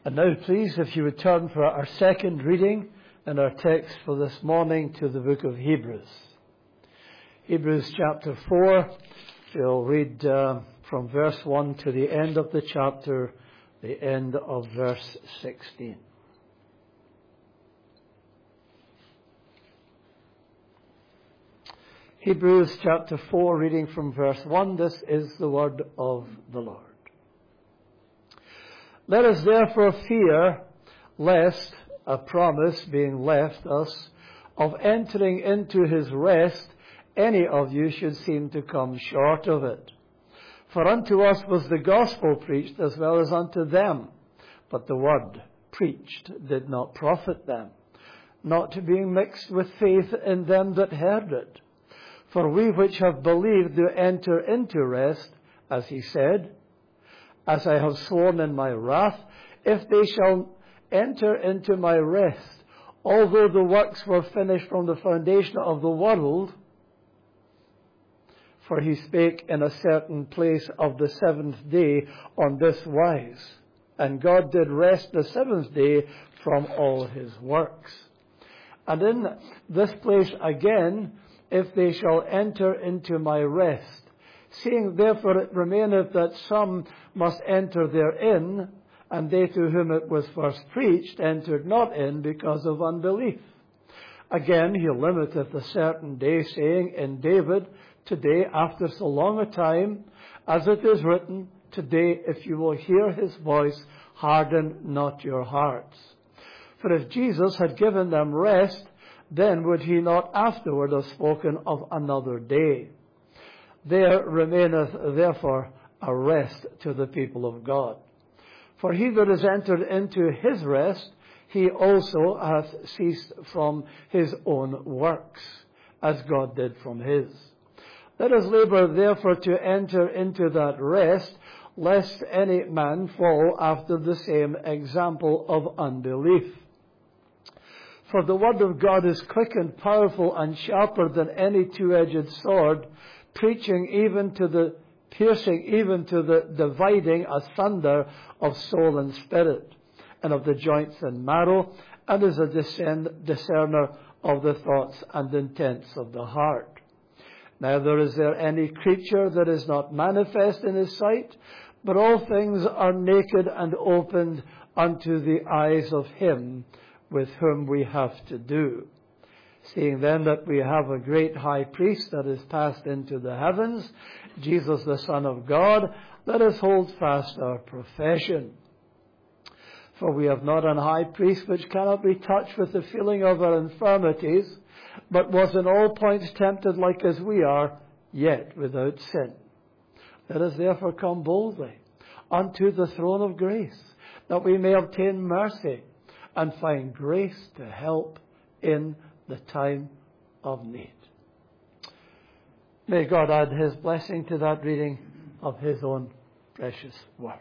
And now, please, if you would turn for our second reading in our text for this morning to the book of Hebrews. Hebrews chapter 4, we'll read from verse 1 to the end of the chapter, the end of verse 16. Hebrews chapter 4, reading from verse 1, this is the word of the Lord. Let us therefore fear, lest a promise being left us of entering into his rest, any of you should seem to come short of it. For unto us was the gospel preached as well as unto them, but the word preached did not profit them, not being mixed with faith in them that heard it. For we which have believed do enter into rest, as he said, as I have sworn in my wrath, if they shall enter into my rest, although the works were finished from the foundation of the world. For he spake in a certain place of the seventh day on this wise, and God did rest the seventh day from all his works. And in this place again, if they shall enter into my rest, seeing therefore it remaineth that some must enter therein, and they to whom it was first preached entered not in because of unbelief. Again he limiteth a certain day, saying in David, today after so long a time, as it is written, today if you will hear his voice, harden not your hearts. For if Jesus had given them rest, then would he not afterward have spoken of another day. There remaineth therefore a rest to the people of God. For he that is entered into his rest, he also hath ceased from his own works, as God did from his. Let us labour therefore to enter into that rest, lest any man fall after the same example of unbelief. For the word of God is quick and powerful and sharper than any two-edged sword, piercing even to the dividing asunder of soul and spirit, and of the joints and marrow, and is a discerner of the thoughts and intents of the heart. Neither is there any creature that is not manifest in his sight, but all things are naked and opened unto the eyes of him with whom we have to do. Seeing then that we have a great high priest that is passed into the heavens, Jesus the Son of God, let us hold fast our profession. For we have not an high priest which cannot be touched with the feeling of our infirmities, but was in all points tempted like as we are, yet without sin. Let us therefore come boldly unto the throne of grace, that we may obtain mercy and find grace to help in the time of need. May God add his blessing to that reading of his own precious word.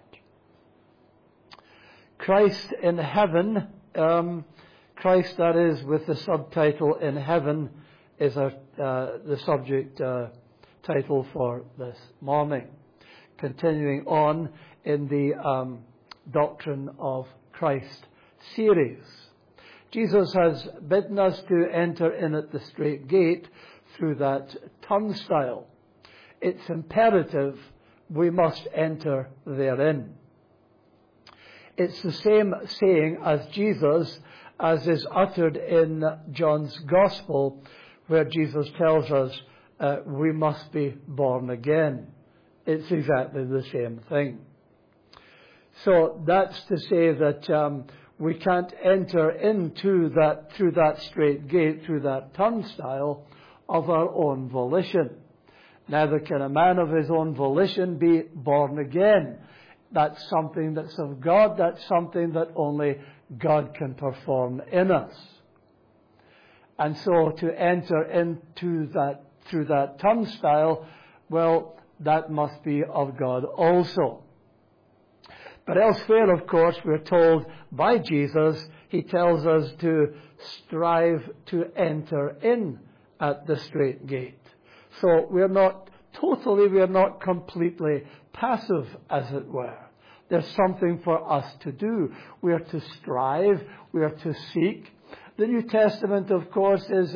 Christ in heaven, Christ that is with the subtitle in heaven, is the subject title for this morning. Continuing on in the Doctrine of Christ series. Jesus has bidden us to enter in at the straight gate through that turnstile. It's imperative we must enter therein. It's the same saying as Jesus as is uttered in John's Gospel, where Jesus tells us we must be born again. It's exactly the same thing. So that's to say that we can't enter into that through that straight gate, through that turnstile, of our own volition. Neither can a man of his own volition be born again. That's something that's of God. That's something that only God can perform in us. And so to enter into that through that turnstile, well, that must be of God also. But elsewhere, of course, we're told by Jesus, he tells us to strive to enter in at the straight gate. So we're not completely passive, as it were. there's something for us to do. We are to strive. We are to seek. The New Testament, of course, is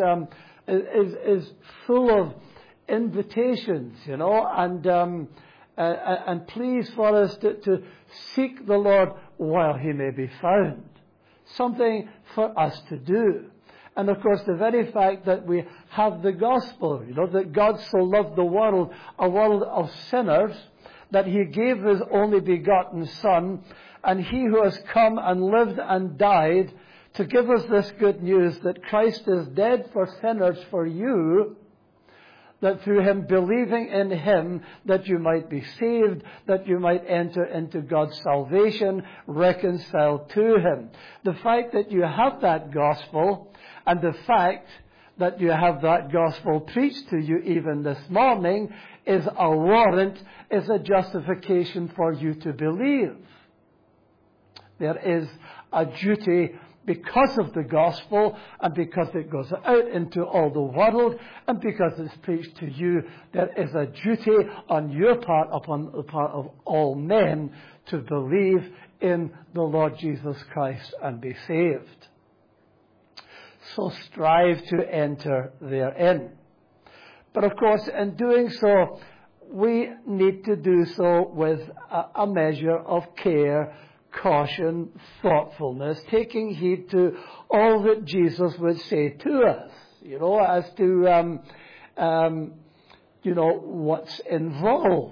full of invitations, and pleas for us to seek the Lord while He may be found. Something for us to do. And of course, the very fact that we have the gospel, that God so loved the world, a world of sinners, that He gave His only begotten Son, and He who has come and lived and died to give us this good news that Christ is dead for sinners, for you, that through Him, believing in Him, that you might be saved, that you might enter into God's salvation, reconciled to Him. The fact that you have that gospel, and the fact that you have that gospel preached to you even this morning, is a warrant, is a justification for you to believe. There is a duty because of the gospel, and because it goes out into all the world, and because it's preached to you, there is a duty on your part, upon the part of all men, to believe in the Lord Jesus Christ and be saved. So strive to enter therein. But of course, in doing so, we need to do so with a measure of care, caution, thoughtfulness, taking heed to all that Jesus would say to us, as to, what's involved,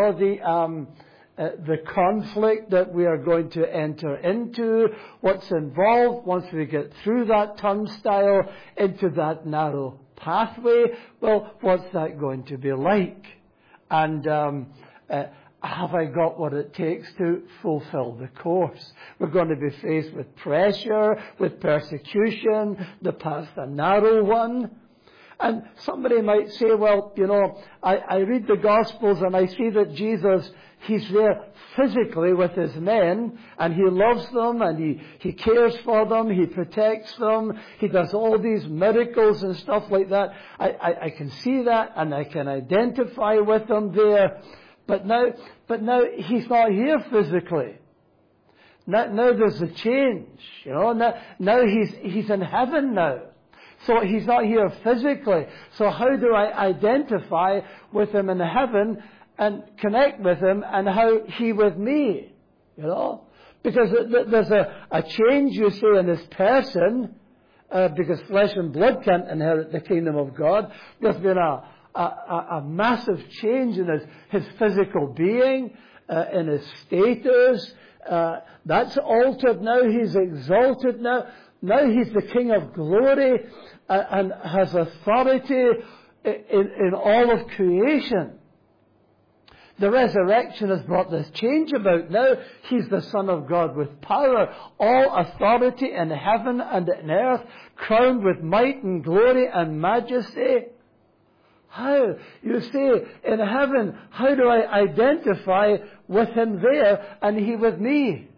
the conflict that we are going to enter into, what's involved once we get through that turnstile into that narrow pathway. Well, what's that going to be like? And have I got what it takes to fulfill the course? We're going to be faced with pressure, with persecution. The path's a narrow one. And somebody might say, well, I read the Gospels and I see that Jesus, He's there physically with His men, and He loves them, and He cares for them, He protects them, He does all these miracles and stuff like that. I can see that, and I can identify with them there. But now He's not here physically. Now there's a change. Now He's in heaven now. So He's not here physically. So how do I identify with Him in heaven and connect with Him, and how He with me? Because there's a change, you see, in His person, because flesh and blood can't inherit the kingdom of God. There's been a massive change in his physical being, in his status. That's altered now. He's exalted now. Now He's the King of glory, and has authority in all of creation. The resurrection has brought this change about. Now He's the Son of God with power, all authority in heaven and in earth, crowned with might and glory and majesty. How? You see, in heaven, how do I identify with Him there and He with me?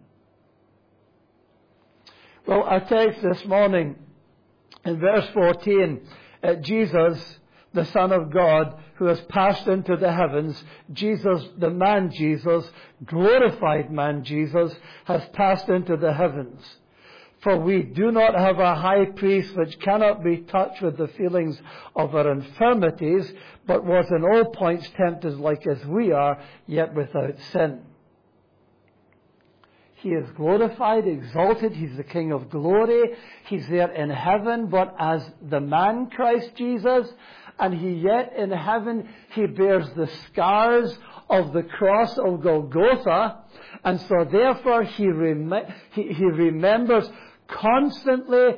Well, our text this morning, in verse 14, Jesus, the Son of God, who has passed into the heavens, Jesus, the man Jesus, glorified man Jesus, has passed into the heavens. For we do not have a high priest which cannot be touched with the feelings of our infirmities, but was in all points tempted like as we are, yet without sin. He is glorified, exalted. He's the King of glory. He's there in heaven, but as the man Christ Jesus. And He yet in heaven, He bears the scars of the cross of Golgotha. And so therefore He remembers, constantly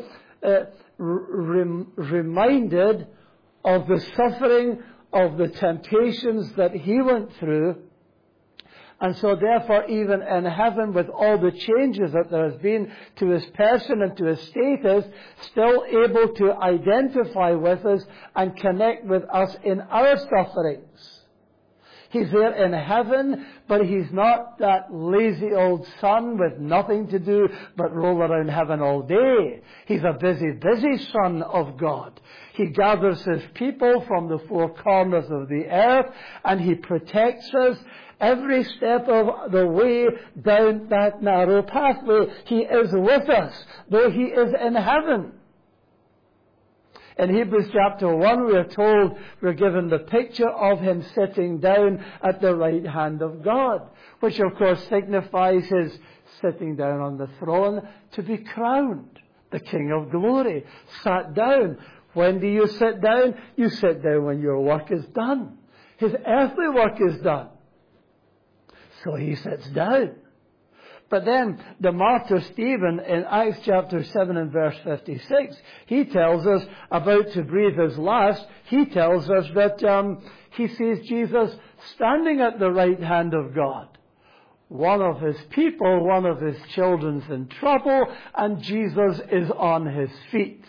reminded of the suffering, of the temptations that He went through. And so therefore, even in heaven, with all the changes that there has been to His person and to His status, still able to identify with us and connect with us in our sufferings. He's there in heaven, but He's not that lazy old son with nothing to do but roll around heaven all day. He's a busy, busy Son of God. He gathers His people from the four corners of the earth, and He protects us Every step of the way down that narrow pathway, He is with us, though He is in heaven. In Hebrews chapter 1, we are told, we're given the picture of Him sitting down at the right hand of God, which of course signifies His sitting down on the throne to be crowned, the King of glory, sat down. When do you sit down? You sit down when your work is done. His earthly work is done. So He sits down. But then the martyr Stephen in Acts chapter 7 and verse 56, he tells us, about to breathe his last, he tells us that he sees Jesus standing at the right hand of God. One of His people, one of His children's in trouble, and Jesus is on His feet.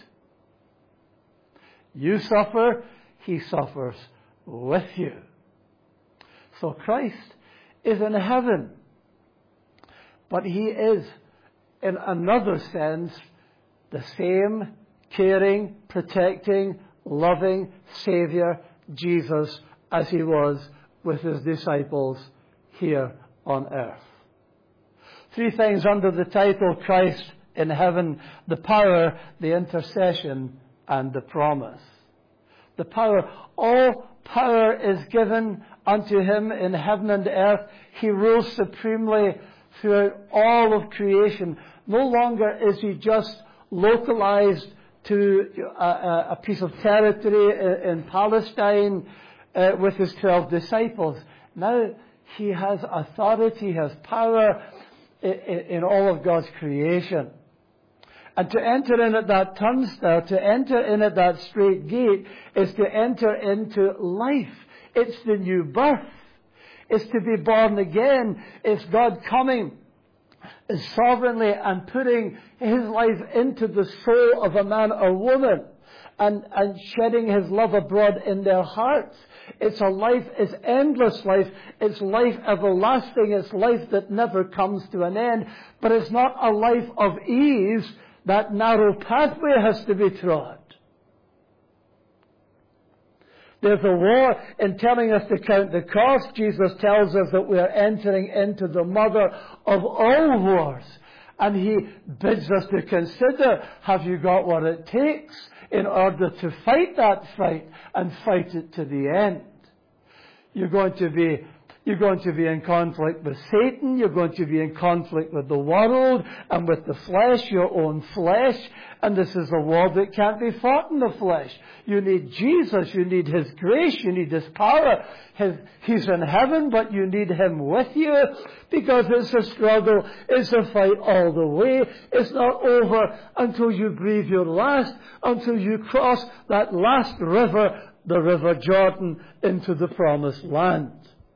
You suffer, He suffers with you. So Christ is in heaven. But He is, in another sense, the same caring, protecting, loving Saviour, Jesus, as He was with His disciples here on earth. Three things under the title Christ in heaven: the power, the intercession, and the promise. The power. All power is given unto Him in heaven and earth. He rules supremely throughout all of creation. No longer is He just localized to a piece of territory in Palestine with His 12 disciples. Now He has authority, He has power in all of God's creation. And to enter in at that turnstile, to enter in at that straight gate, is to enter into life. It's the new birth. It's to be born again. It's God coming sovereignly and putting His life into the soul of a man or woman and shedding His love abroad in their hearts. It's a life, it's endless life. It's life everlasting. It's life that never comes to an end. But it's not a life of ease. That narrow pathway has to be trod. There's a war in telling us to count the cost. Jesus tells us that we are entering into the mother of all wars. And He bids us to consider, have you got what it takes in order to fight that fight and fight it to the end? You're going to be in conflict with Satan. You're going to be in conflict with the world and with the flesh, your own flesh. And this is a war that can't be fought in the flesh. You need Jesus. You need His grace. You need His power. He's in heaven, but you need Him with you, because it's a struggle. It's a fight all the way. It's not over until you breathe your last, until you cross that last river, the River Jordan, into the promised land.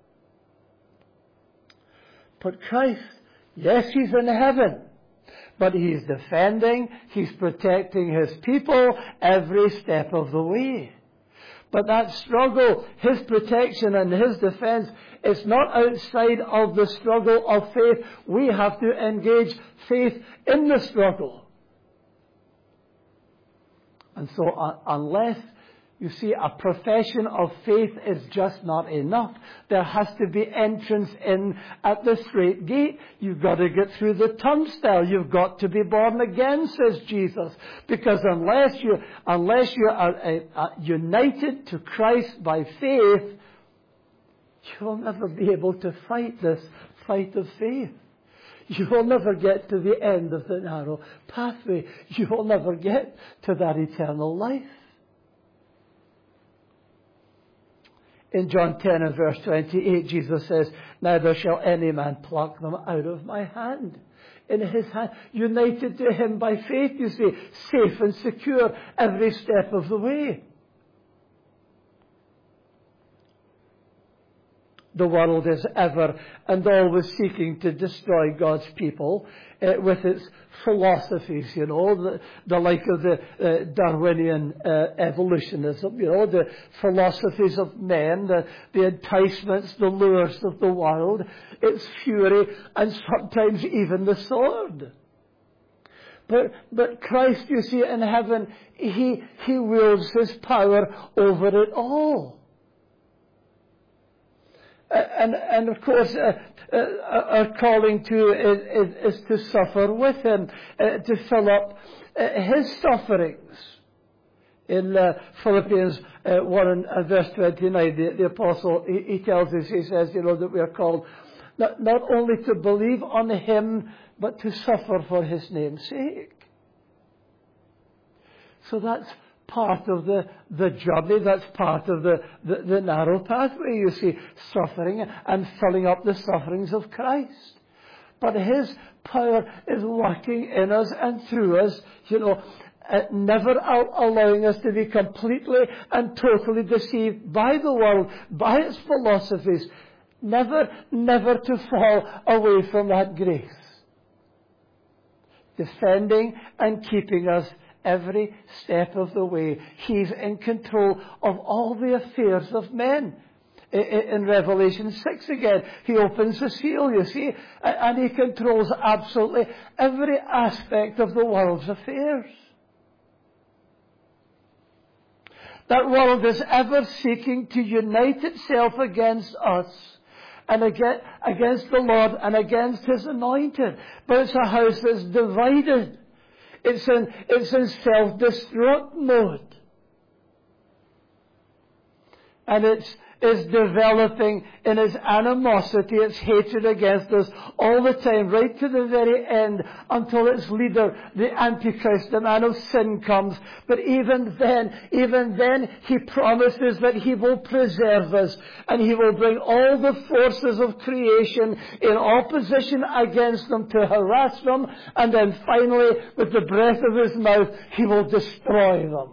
But Christ, yes, He's in heaven, but He's defending, He's protecting His people every step of the way. But that struggle, His protection and His defense, is not outside of the struggle of faith. We have to engage faith in the struggle. And so unless, you see, a profession of faith is just not enough. There has to be entrance in at the straight gate. You've got to get through the turnstile. You've got to be born again, says Jesus. Because unless you are united to Christ by faith, you will never be able to fight this fight of faith. You will never get to the end of the narrow pathway. You will never get to that eternal life. In John 10 and verse 28, Jesus says, neither shall any man pluck them out of my hand. In His hand, united to Him by faith, you see, safe and secure every step of the way. The world is ever and always seeking to destroy God's people with its philosophies, the like of the Darwinian evolutionism, the philosophies of men, the enticements, the lures of the world, its fury, and sometimes even the sword. But Christ, you see, in heaven, He wields His power over it all. And of course, our calling is to suffer with him, to fill up his sufferings. In Philippians 1 and verse 29, the apostle, he tells us, he says, that we are called not only to believe on him, but to suffer for his name's sake. So that's part of the journey, that's part of the narrow pathway, you see, suffering and filling up the sufferings of Christ. But his power is working in us and through us, never allowing us to be completely and totally deceived by the world, by its philosophies, never to fall away from that grace. Defending and keeping us every step of the way. He's in control of all the affairs of men. In Revelation 6 again, he opens the seal, you see, and he controls absolutely every aspect of the world's affairs. That world is ever seeking to unite itself against us and against the Lord and against his anointed. But it's a house that's divided. It's in self-destruct mode. And it's developing in its animosity, its hatred against us all the time, right to the very end, until its leader, the Antichrist, the man of sin, comes. But even then, he promises that he will preserve us, and he will bring all the forces of creation in opposition against them to harass them, and then finally, with the breath of his mouth, he will destroy them.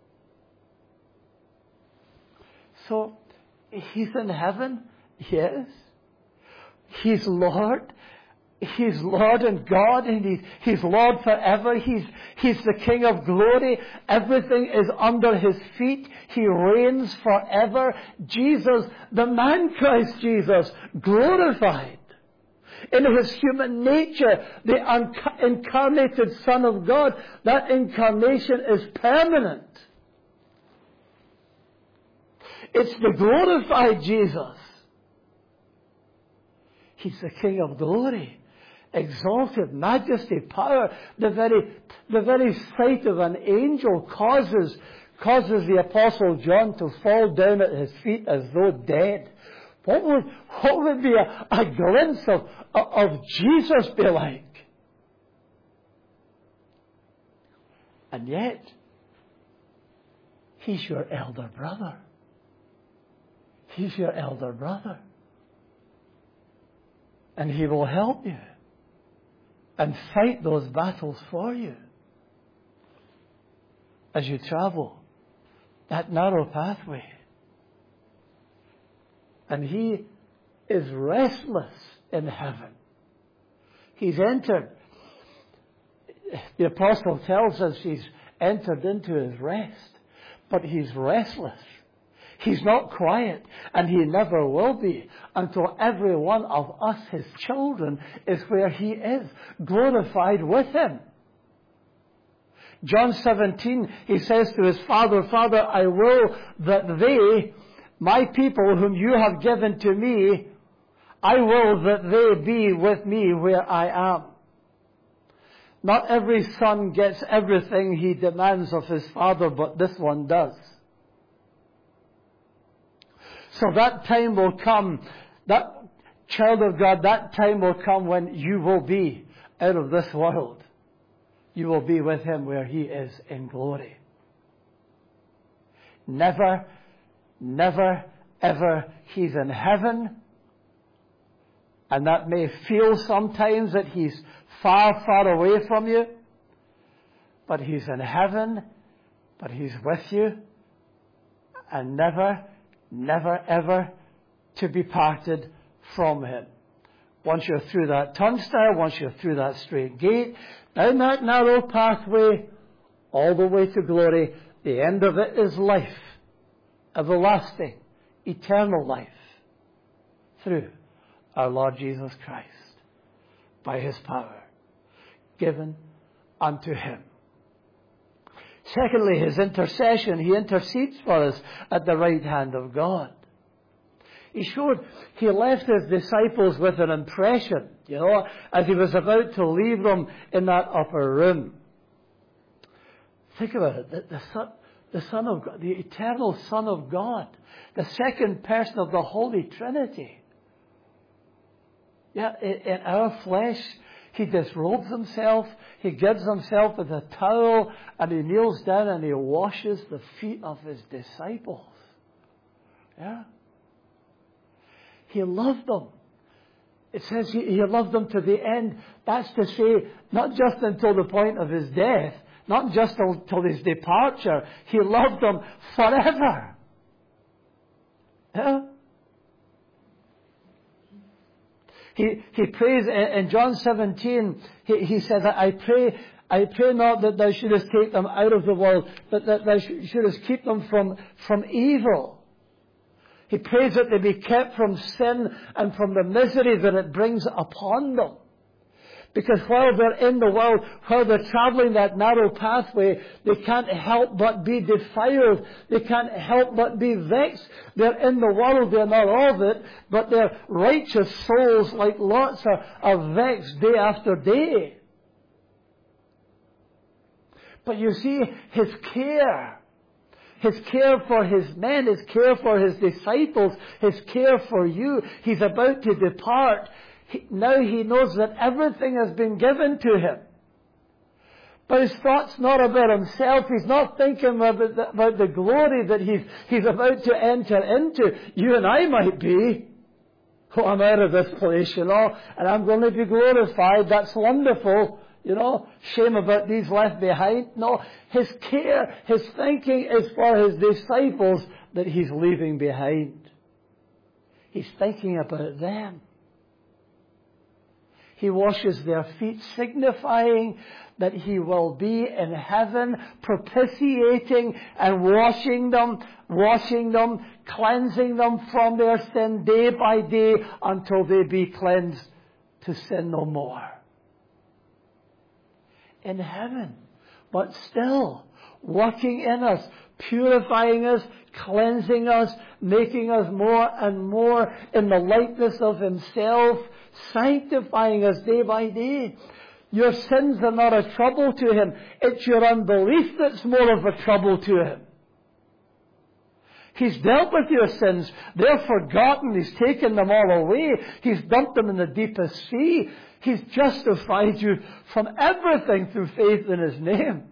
So, he's in heaven, yes. He's Lord. He's Lord and God, and He's Lord forever. He's the King of glory. Everything is under His feet. He reigns forever. Jesus, the man Christ Jesus, glorified. In His human nature, the incarnated Son of God, that incarnation is permanent. It's the glorified Jesus. He's the King of glory. Exalted majesty, power. The very sight of an angel causes the Apostle John to fall down at his feet as though dead. What would be a glimpse of Jesus be like? And yet, He's your elder brother. He's your elder brother. And He will help you and fight those battles for you as you travel that narrow pathway. And He is restless in heaven. He's entered. The apostle tells us He's entered into His rest, but He's restless. He's not quiet, and He never will be until every one of us, His children, is where He is, glorified with Him. John 17, He says to His Father, Father, I will that they, my people whom You have given to Me, I will that they be with Me where I am. Not every son gets everything he demands of his father, but this one does. So that time will come, that child of God, that time will come when you will be out of this world. You will be with Him where He is in glory. Never, ever, He's in heaven. And that may feel sometimes that He's far, far away from you. But He's in heaven, but He's with you. And never, ever to be parted from Him. Once you're through that turnstile, once you're through that straight gate, down that narrow pathway, all the way to glory, the end of it is life. Everlasting, eternal life. Through our Lord Jesus Christ. By His power. Given unto Him. Secondly, His intercession. He intercedes for us at the right hand of God. He left his disciples with an impression, as he was about to leave them in that upper room. Think about it. The Son of God, the eternal Son of God, the second person of the Holy Trinity. Yeah, in our flesh, he disrobes himself, he gives himself with a towel, and he kneels down and he washes the feet of his disciples. Yeah? He loved them. It says he loved them to the end. That's to say, not just until the point of his death, not just till his departure. He loved them forever. Yeah? He prays in John 17, he says, I pray not that thou shouldest take them out of the world, but that thou shouldest keep them from evil. He prays that they be kept from sin and from the misery that it brings upon them. Because while they're in the world, while they're traveling that narrow pathway, they can't help but be defiled. They can't help but be vexed. They're in the world, they're not of it, but their righteous souls, like Lot's, are vexed day after day. But you see, his care for his men, his care for his disciples, his care for you, he's about to depart. Now he knows that everything has been given to him. But his thought's not about himself. He's not thinking about the glory that he's about to enter into. You and I might be. Oh, I'm out of this place, and I'm going to be glorified. That's wonderful. Shame about these left behind. No, his care, his thinking is for his disciples that he's leaving behind. He's thinking about them. He washes their feet, signifying that he will be in heaven, propitiating and washing them, cleansing them from their sin day by day until they be cleansed to sin no more. In heaven, but still working in us, purifying us, cleansing us, making us more and more in the likeness of himself, sanctifying us day by day. Your sins are not a trouble to him. It's your unbelief that's more of a trouble to him. He's dealt with your sins. They're forgotten. He's taken them all away. He's dumped them in the deepest sea. He's justified you from everything through faith in his name.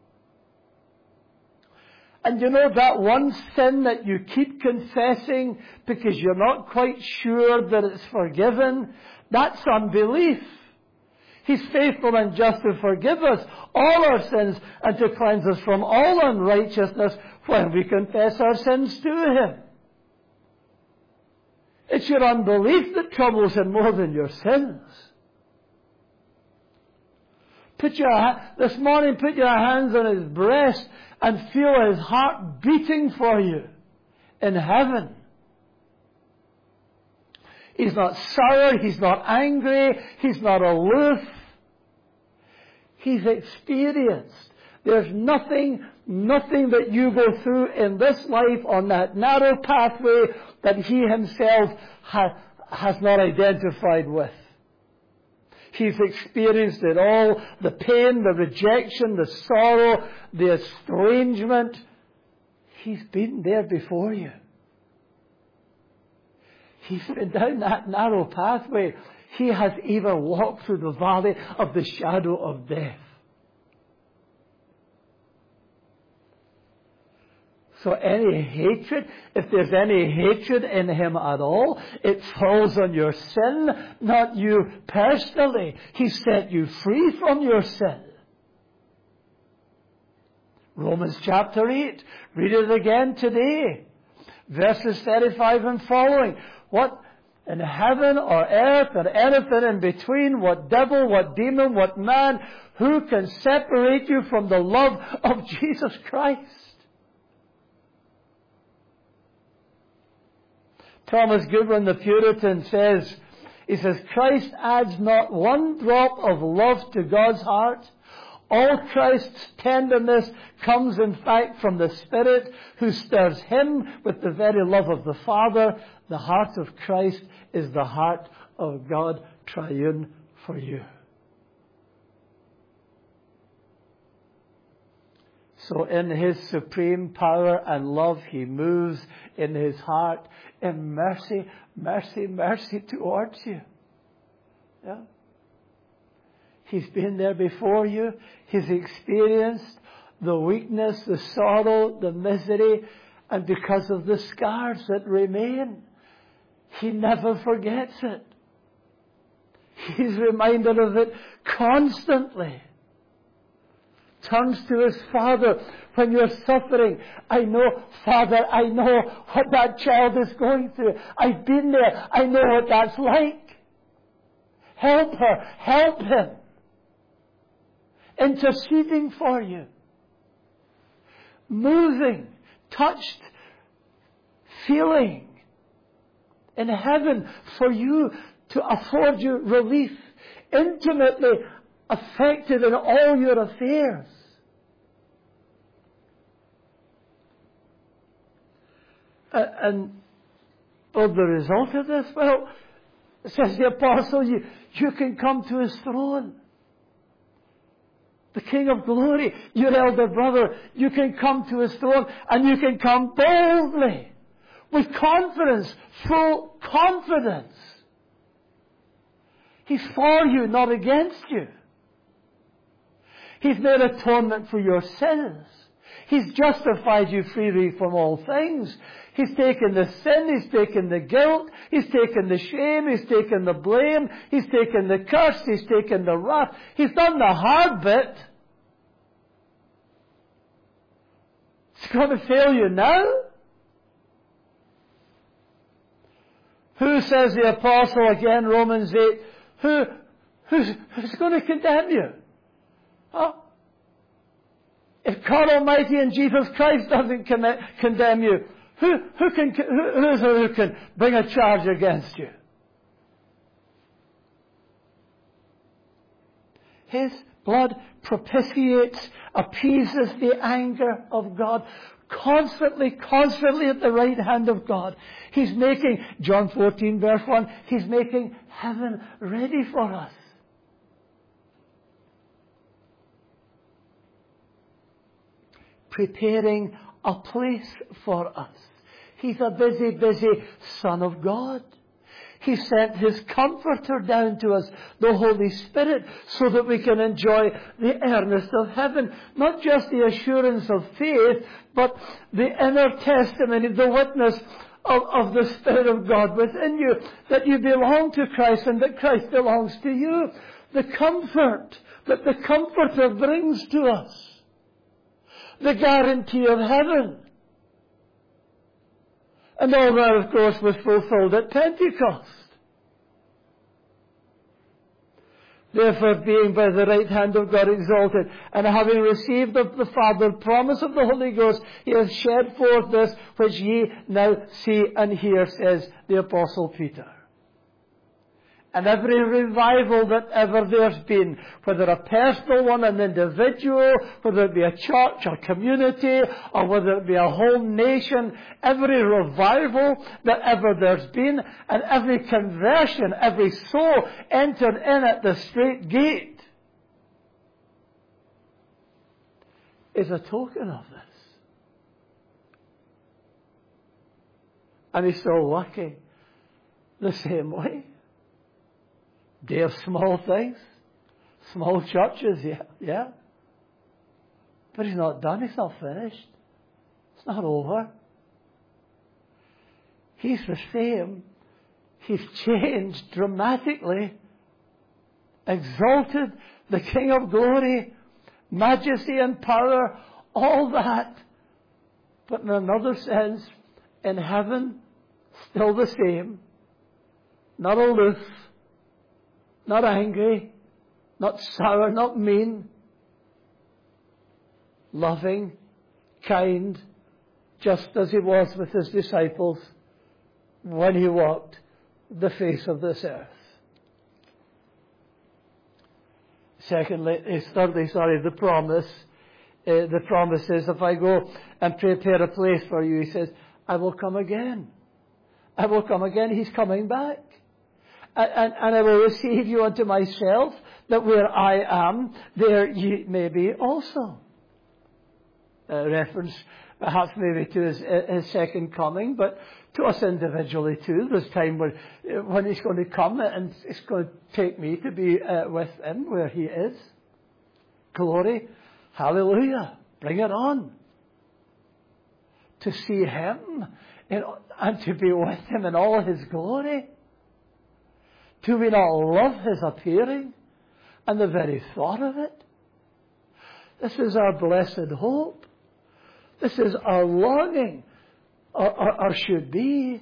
And that one sin that you keep confessing because you're not quite sure that it's forgiven, that's unbelief. He's faithful and just to forgive us all our sins and to cleanse us from all unrighteousness when we confess our sins to him. It's your unbelief that troubles him more than your sins. This morning, put your hands on his breast and feel his heart beating for you in heaven. He's not sour, he's not angry, he's not aloof. He's experienced. There's nothing that you go through in this life on that narrow pathway that he himself has not identified with. He's experienced it all, the pain, the rejection, the sorrow, the estrangement. He's been there before you. He's been down that narrow pathway. He has even walked through the valley of the shadow of death. So any hatred, if there's any hatred in him at all, it falls on your sin, not you personally. He set you free from your sin. Romans chapter 8. Read it again today. Verses 35 and following. What in heaven or earth or anything in between, what devil, what demon, what man, who can separate you from the love of Jesus Christ? Thomas Goodwin, the Puritan, says, Christ adds not one drop of love to God's heart, All Christ's tenderness comes in fact from the Spirit who stirs him with the very love of the Father. The heart of Christ is the heart of God triune for you. So in His supreme power and love, He moves in His heart in mercy, mercy, mercy towards you. Yeah. He's been there before you. He's experienced the weakness, the sorrow, the misery, and because of the scars that remain, He never forgets it. He's reminded of it constantly. Turns to His Father when you're suffering. I know, Father, I know what that child is going through. I've been there. I know what that's like. Help her. Help him. Interceding for you. Moving, touched, feeling in heaven for you to afford you relief. Intimately affected in all your affairs. And the result of this, well, says the Apostle, you can come to His throne. The King of Glory, your elder brother, you can come to His throne and you can come boldly, with confidence, full confidence. He's for you, not against you. He's made atonement for your sins. He's justified you freely from all things. He's taken the sin, He's taken the guilt, He's taken the shame, He's taken the blame, He's taken the curse, He's taken the wrath. He's done the hard bit. It's going to fail you now. Who, says the Apostle again, Romans 8, who's going to condemn you? Huh? If God Almighty and Jesus Christ doesn't condemn you, who can bring a charge against you? His blood propitiates, appeases the anger of God. Constantly at the right hand of God. He's making, John 14 verse 1, He's making heaven ready for us. Preparing a place for us. He's a busy Son of God. He sent His Comforter down to us, the Holy Spirit, so that we can enjoy the earnest of heaven. Not just the assurance of faith, but the inner testimony, the witness of the Spirit of God within you, that you belong to Christ and that Christ belongs to you. The comfort that the Comforter brings to us. The guarantee of heaven. And all that, of course, was fulfilled at Pentecost. Therefore, being by the right hand of God exalted, and having received of the Father promise of the Holy Ghost, He has shed forth this which ye now see and hear, says the Apostle Peter. And every revival that ever there's been, whether a personal one, an individual, whether it be a church, a community, or whether it be a whole nation, every revival that ever there's been, and every conversion, every soul entered in at the straight gate, is a token of this. And He's still working the same way. Day of small things, small churches, yeah. But He's not done, He's not finished. It's not over. He's the same. He's changed dramatically, exalted, the King of Glory, majesty and power, all that. But in another sense, in heaven, still the same. Not aloof. Not angry, not sour, not mean. Loving, kind, just as He was with His disciples when He walked the face of this earth. Thirdly, the promise. The promise is, if I go and prepare a place for you, he says, I will come again. I will come again. He's coming back. And I will receive you unto myself, that where I am, there ye may be also. Reference perhaps maybe to his second coming, but to us individually too. There's time when he's going to come, and it's going to take me to be with him where he is. Glory. Hallelujah. Bring it on. To see him and to be with him in all his glory. Do we not love his appearing and the very thought of it? This is our blessed hope. This is our longing, or should be,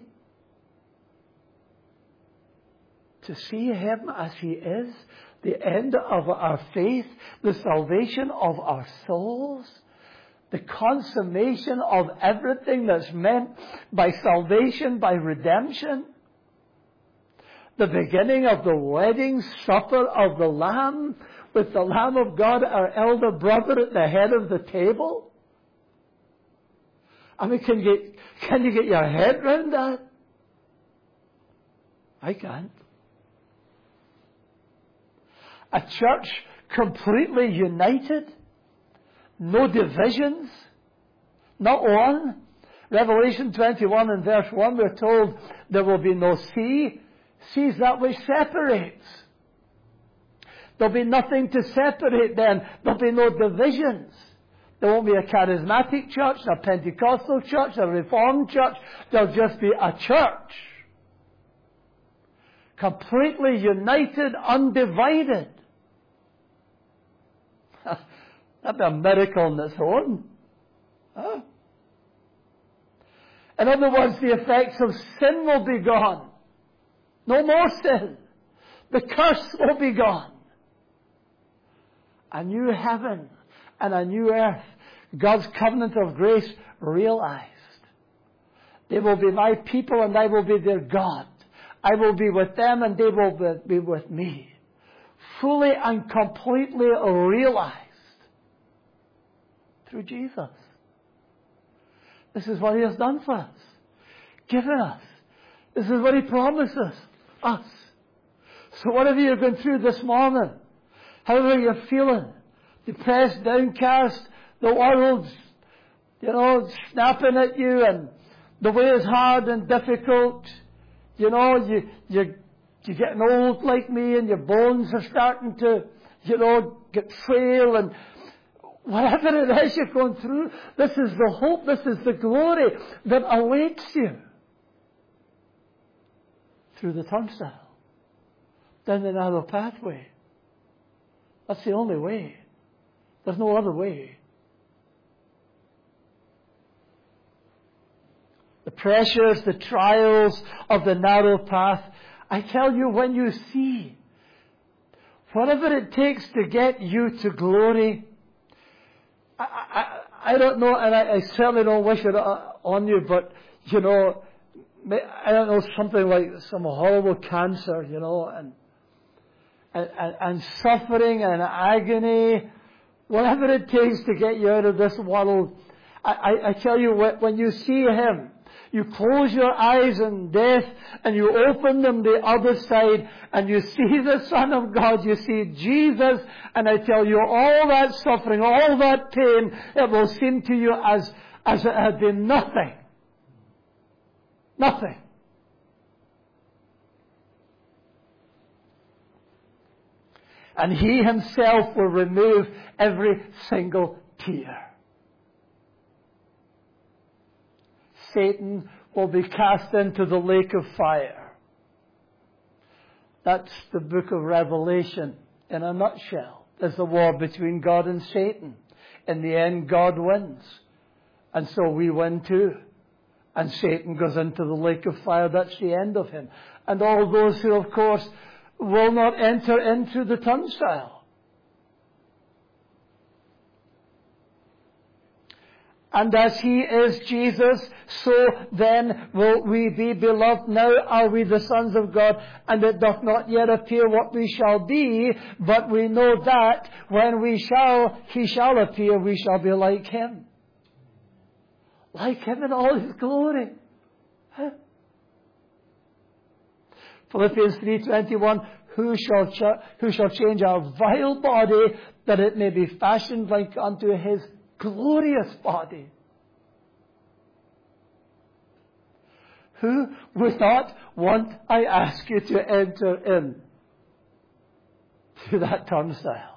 to see him as he is, the end of our faith, the salvation of our souls, the consummation of everything that's meant by salvation, by redemption, the beginning of the wedding supper of the Lamb, with the Lamb of God, our elder brother, at the head of the table. I mean, can you get your head around that? I can't. A church completely united, no divisions, not one. Revelation 21 and verse 1, we're told there will be no sea. Sea is that which separates. There'll be nothing to separate then. There'll be no divisions. There won't be a charismatic church, a Pentecostal church, a Reformed church. There'll just be a church. Completely united, undivided. That'd be a miracle in its own. Huh? In other words, the effects of sin will be gone. No more sin. The curse will be gone. A new heaven and a new earth. God's covenant of grace realized. They will be my people and I will be their God. I will be with them and they will be with me. Fully and completely realized through Jesus. This is what he has done for us. Given us. This is what he promises us. So whatever you're going through this morning, however you're feeling, depressed, downcast, the world's, snapping at you, and the way is hard and difficult. You're getting old like me, and your bones are starting to, get frail, and whatever it is you're going through, this is the hope, this is the glory that awaits you through the turnstile, down the narrow pathway. That's the only way. There's no other way. The pressures, the trials of the narrow path. I tell you, when you see whatever it takes to get you to glory, I don't know, and I certainly don't wish it on you, but, I don't know, something like some horrible cancer, and suffering and agony, whatever it takes to get you out of this world. I tell you, when you see him, you close your eyes in death and you open them the other side and you see the Son of God, you see Jesus, and I tell you, all that suffering, all that pain, it will seem to you as it had been nothing. Nothing. And he himself will remove every single tear. Satan will be cast into the lake of fire. That's the book of Revelation in a nutshell. There's the war between God and Satan. In the end, God wins. And so we win too. And Satan goes into the lake of fire. That's the end of him. And all those who, of course, will not enter into the turnstile. And as He is Jesus, so then will we be. Beloved, now are we the sons of God, and it doth not yet appear what we shall be, but we know that when He shall appear, we shall be like Him. Like Him in all His glory. Huh? Philippians 3:21, who shall change our vile body, that it may be fashioned like unto His glorious body. Who would not want, I ask you, to enter in to that turnstile?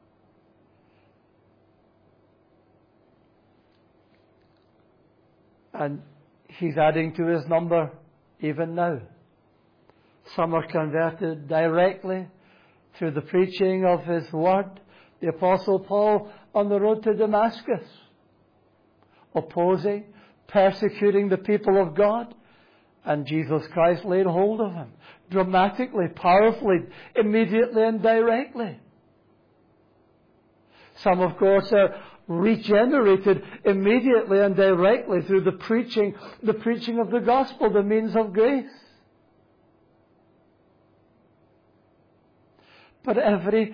And He's adding to His number even now. Some are converted directly through the preaching of His Word. The Apostle Paul on the road to Damascus, opposing, persecuting the people of God, and Jesus Christ laid hold of him dramatically, powerfully, immediately and directly. Some, of course, are regenerated immediately and directly through the preaching of the gospel, the means of grace. But every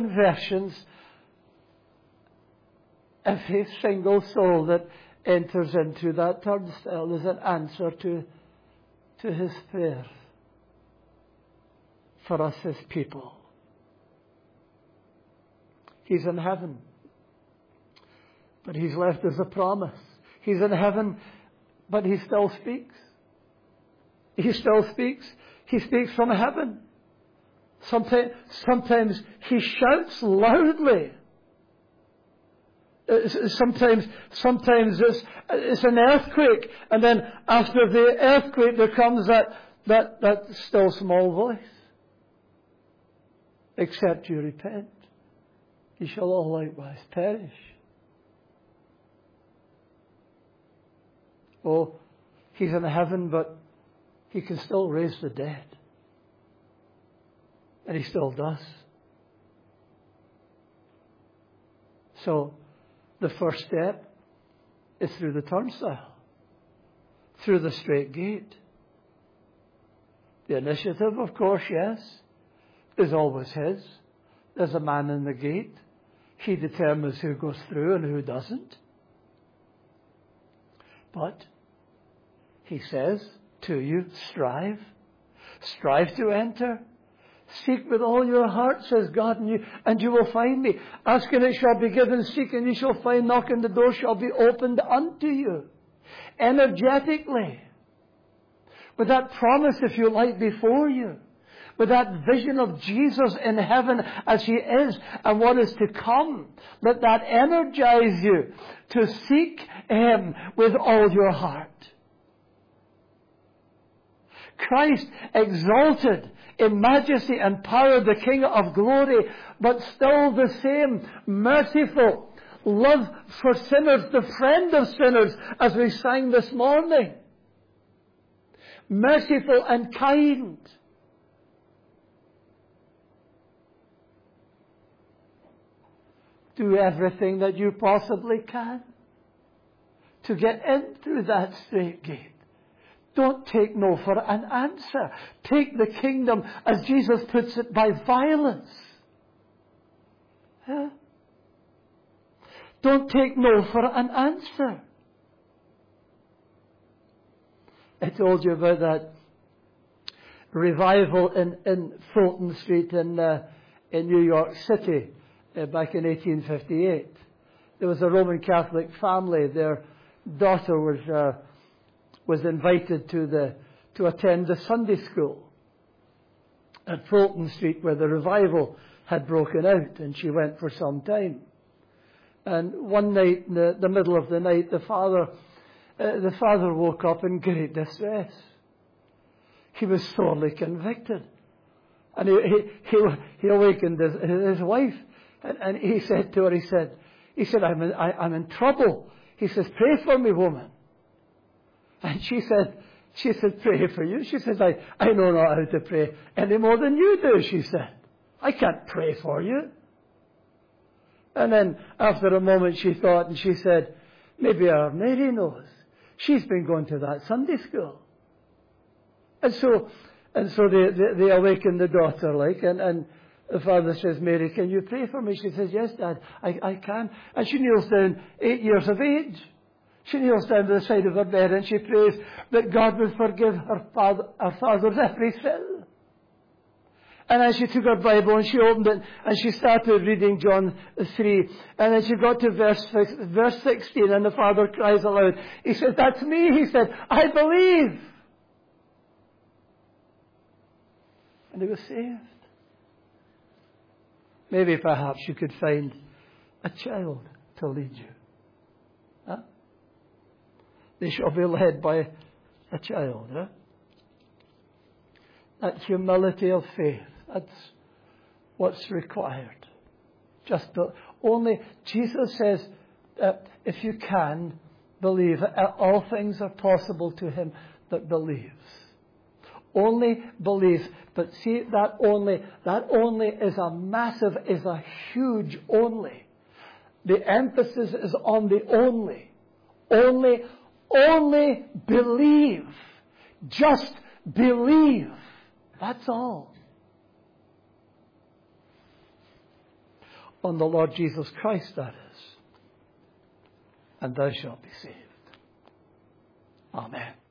single soul that enters into that turnstile is an answer to His prayer for us, His people. He's in heaven, but He's left us a promise. He's in heaven, but He still speaks. He still speaks. He speaks from heaven. Sometimes He shouts loudly. Sometimes it's an earthquake, and then after the earthquake there comes that still small voice. Except you repent, ye shall all likewise perish. Oh, He's in heaven, but He can still raise the dead. And He still does. So, the first step is through the turnstile, through the straight gate. The initiative, of course, yes, is always His. There's a man in the gate. He determines who goes through and who doesn't. But He says to you, strive. Strive to enter. Seek with all your heart, says God, and you will find me. Ask and it shall be given. Seek and you shall find. Knock and the door shall be opened unto you. Energetically. With that promise, if you like, before you. With that vision of Jesus in heaven as He is and what is to come. Let that energize you to seek Him with all your heart. Christ exalted in majesty and power, the King of glory, but still the same merciful love for sinners, the friend of sinners, as we sang this morning. Merciful and kind. Do everything that you possibly can to get in through that straight gate. Don't take no for an answer. Take the kingdom, as Jesus puts it, by violence. Yeah? Don't take no for an answer. I told you about that revival in Fulton Street in New York City back in 1858. There was a Roman Catholic family. Their daughter was invited to attend the Sunday school at Fulton Street where the revival had broken out, and she went for some time. And one night, in the middle of the night, the father woke up in great distress. He was sorely convicted. And he awakened his wife, and he said to her, he said, I'm in trouble. He says, pray for me, woman. And she said, pray for you. She says, I know not how to pray any more than you do, she said. I can't pray for you. And then after a moment she thought, and she said, Maybe our Mary knows. She's been going to that Sunday school. And so they awaken the daughter, and the father says, Mary, can you pray for me? She says, yes, Dad, I can. And she kneels down, 8 years of age. She kneels down to the side of her bed and she prays that God would forgive her father's every sin. And then she took her Bible and she opened it and she started reading John 3. And then she got to verse 16 and the father cries aloud. He said, that's me. He said, I believe. And he was saved. Maybe perhaps you could find a child to lead you. Huh? They shall be led by a child. Huh? That humility of faith. That's what's required. Only Jesus says, if you can believe, all things are possible to him that believes. Only believes. But see, that only is a huge only. The emphasis is on the only. Only believe. Just believe. That's all. On the Lord Jesus Christ, that is. And thou shalt be saved. Amen.